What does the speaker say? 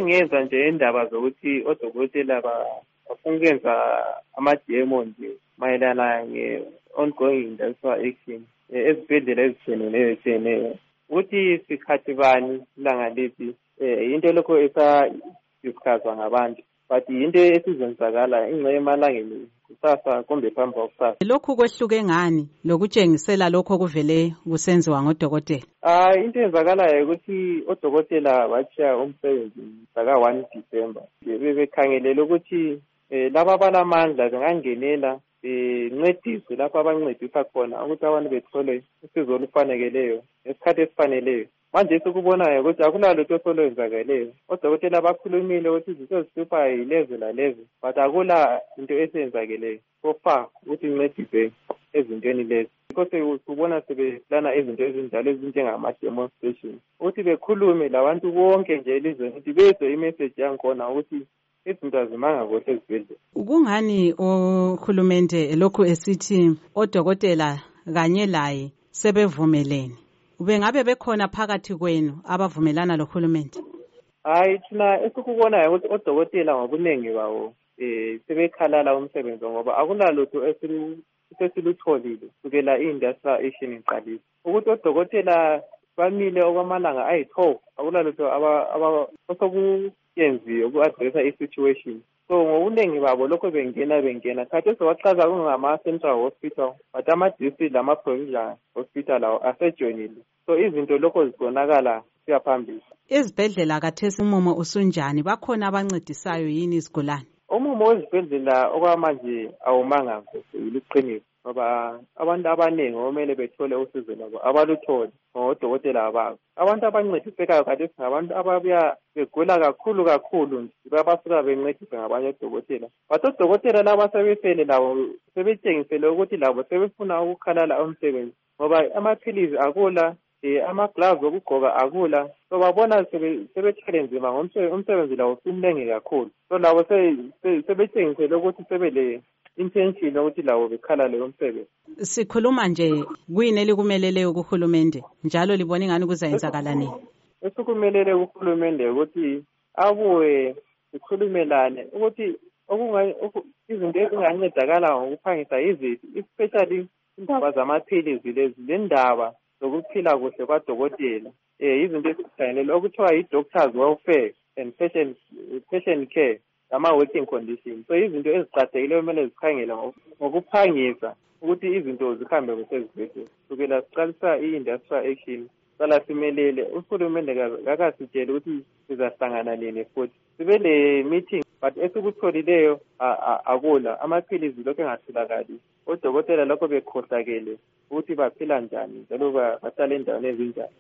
bengenza nje indaba zokuthi odokotela bafuna ukwenza ama-demo nje mayelana nge-ongoing industrial action ezibhedlela ezitshiyeneyo ukuthi sikhathi bani ilanga liphi into lokho esadiscusswa ngabantu but into esizenzakala ingxenye emalangeni kusasa kumbe phambi kwakusasa. Lokhu kwehluke ngani lokutshengisela lokho kuvele kusenziwa ngodokotela? Into eyenzakalayo ukuthi odokotela batshiya umsebenzi mhlaka-1 December. Bebekhangelele ukuthi laba abalamandla bengangenela bencedise lapho abancedisa khona ukuthi abantu bethole usizo olufaneleyo ngesikhathi esifaneleyo. Manje sikubonayo ukuthi akulalutho osolwenzakeleyo. Odokotela bakhulumile ukuthi izinto ezihluphayo yilezi lalezi but akula into esenzakeleyo so far ukuthi incedise ezintweni lezi. Because kubona sebeplana izinto ezinjalo ezinjengama-demonstration ukuthi bekhulume labantu bonke nje elizweni ukuthi bezwe imessage yankhona ukuthi izinto azimanga kuhle ezibhedlela. Kungani ohulumende lokhu esithi odokotela kanye laye sebevumelene? Ubengabe bekhona phakathi kwenu abavumelana lohulumende? Thina esikubonayo ukuthi odokotela ngobuningi bawo sebekhalala umsebenzi ngoba akulalutho esilutholile kusukela i-industrial action iqalisa. Ukuthi odokotela bamile okwamalanga ayi-12 akulalutho osokuyenziwe uku-addressa i-situation. So ngobuningi babo lokho bengena khathi sowachaza kungama-central hospital but ama-district lama-provincial hospital lawo asejoinile. So izinto lokho zibonakala siya phambili. Izibhedlela kathesi umumo usunjani? Bakhona abancedisayo yini izigulane? Umumo wezibhedlela okwamanje awumanga liqiniso ngoba abantu abaningi omele bethole usizo labo abaluthole ngodokotela ababo. Abantu abancedisekayo kathesi ngabantu ababuya begula kakhulu nje babasuka bencedise ngabanye odokotela. But odokotela laba sebefele labo sebetshengisele ukuthi labo sebefuna ukukhalala umsebenzi ngoba amaphilizi akula, ama-gloves okugqoka akula. So babona sebethwele nzima umsebenzi lawo sumnengi kakhulu. So labo sebetshengisele ukuthi sebele intention ukuthi lawo bekhalale umsebenzi. Sikhuluma nje kuyini elikumeleleyo kuhulumende njalo libona ingani kuzayenzakala nini? Esikumelele kuhulumende ukuthi abuye sikhulumelane ukuthi izinto ezingancedakala ngokuphangisa yiziphi, especially indaba zamaphilizi lezi lendaba zokuphila kuhle kwadokotela. Izinto ezikhangelele okuthiwa yi-doctor's welfare and patient care ama-working conditions. So izinto eziqakathekileyo kumele zikhangele ngokuphangisa ukuthi izinto zihambe kuhle ezibhedlela. Sukela siqalisa i-industrial action sala simelele uhulumende kakasitshele ukuthi sizahlangana nini futhi sibe le meeting but esikutholileyo akula amaphilizi lokho engatholakali. Odokotela lokho bekhohlakele ukuthi baphila njani njalo bahlala endaweni ezinjani.